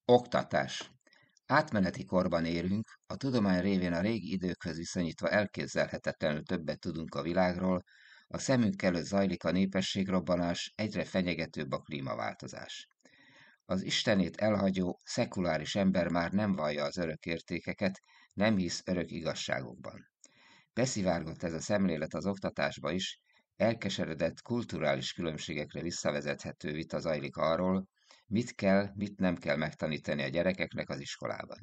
Oktatás. Átmeneti korban élünk, a tudomány révén a régi időkhöz viszonyítva elképzelhetetlenül többet tudunk a világról, a szemünk előtt zajlik a népességrobbanás, egyre fenyegetőbb a klímaváltozás. Az Istenét elhagyó, szekuláris ember már nem vallja az örök értékeket, nem hisz örök igazságokban. Beszivárgott ez a szemlélet az oktatásba is, elkeseredett kulturális különbségekre visszavezethető vita zajlik arról, mit kell, mit nem kell megtanítani a gyerekeknek az iskolában.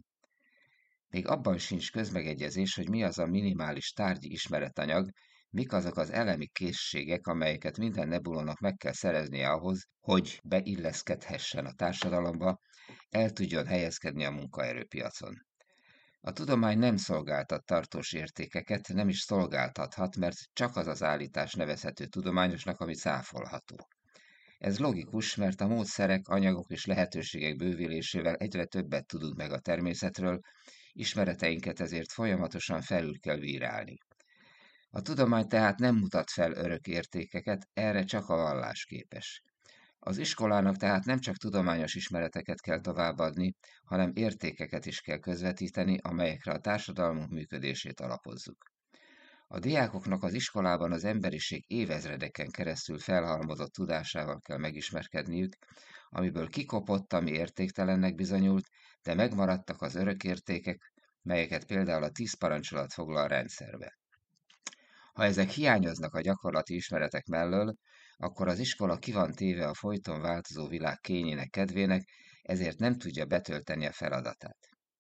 Még abban sincs közmegegyezés, hogy mi az a minimális tárgyi ismeretanyag, mik azok az elemi készségek, amelyeket minden nebulónak meg kell szereznie ahhoz, hogy beilleszkedhessen a társadalomba, el tudjon helyezkedni a munkaerőpiacon. A tudomány nem szolgáltat tartós értékeket, nem is szolgáltathat, mert csak az az állítás nevezhető tudományosnak, ami cáfolható. Ez logikus, mert a módszerek, anyagok és lehetőségek bővítésével egyre többet tudunk meg a természetről, ismereteinket ezért folyamatosan felül kell bírálni. A tudomány tehát nem mutat fel örök értékeket, erre csak a vallás képes. Az iskolának tehát nem csak tudományos ismereteket kell továbbadni, hanem értékeket is kell közvetíteni, amelyekre a társadalmunk működését alapozzuk. A diákoknak az iskolában az emberiség évezredeken keresztül felhalmozott tudásával kell megismerkedniük, amiből kikopott, ami értéktelennek bizonyult, de megmaradtak az örök értékek, melyeket például a 10 parancsolat foglal rendszerbe. Ha ezek hiányoznak a gyakorlati ismeretek mellől, akkor az iskola ki van téve a folyton változó világ kényének kedvének, ezért nem tudja betölteni a feladatát.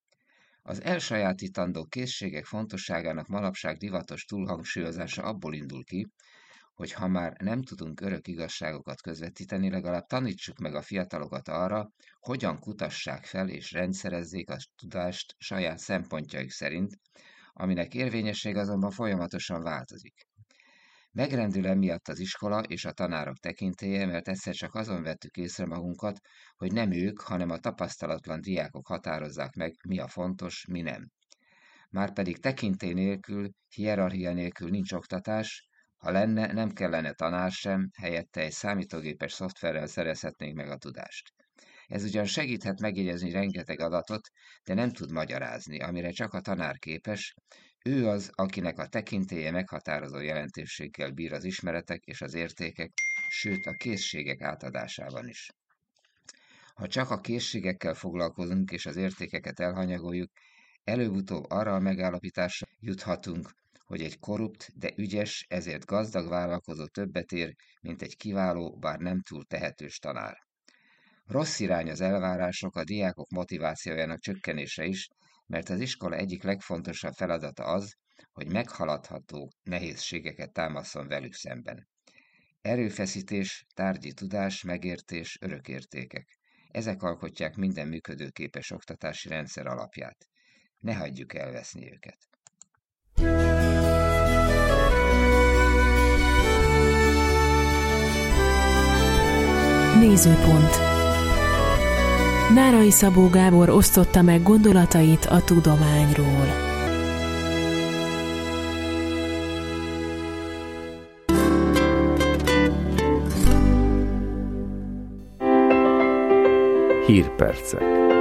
Az elsajátítandó készségek fontosságának manapság divatos túlhangsúlyozása abból indul ki, hogy ha már nem tudunk örök igazságokat közvetíteni, legalább tanítsuk meg a fiatalokat arra, hogyan kutassák fel és rendszerezzék a tudást saját szempontjaik szerint, aminek érvényesség azonban folyamatosan változik. Megrendül emiatt az iskola és a tanárok tekintélye, mert egyszer csak azon vettük észre magunkat, hogy nem ők, hanem a tapasztalatlan diákok határozzák meg, mi a fontos, mi nem. Márpedig tekintély nélkül, hierarchia nélkül nincs oktatás, ha lenne, nem kellene tanár sem, helyette egy számítógépes szoftverrel szerezhetnénk meg a tudást. Ez ugyan segíthet megjegyezni rengeteg adatot, de nem tud magyarázni, amire csak a tanár képes. Ő az, akinek a tekintélye meghatározó jelentőséggel bír az ismeretek és az értékek, sőt a készségek átadásában is. Ha csak a készségekkel foglalkozunk és az értékeket elhanyagoljuk, előbb-utóbb arra a megállapításra juthatunk, hogy egy korrupt, de ügyes, ezért gazdag vállalkozó többet ér, mint egy kiváló, bár nem túl tehetős tanár. Rossz irány az elvárások, a diákok motivációjának csökkenése is, mert az iskola egyik legfontosabb feladata az, hogy meghaladható nehézségeket támaszon velük szemben. Erőfeszítés, tárgyi tudás, megértés, örökértékek. Ezek alkotják minden működőképes oktatási rendszer alapját. Ne hagyjuk elveszni őket. Nézőpont. Nárai Szabó Gábor osztotta meg gondolatait a tudományról. Hírpercek.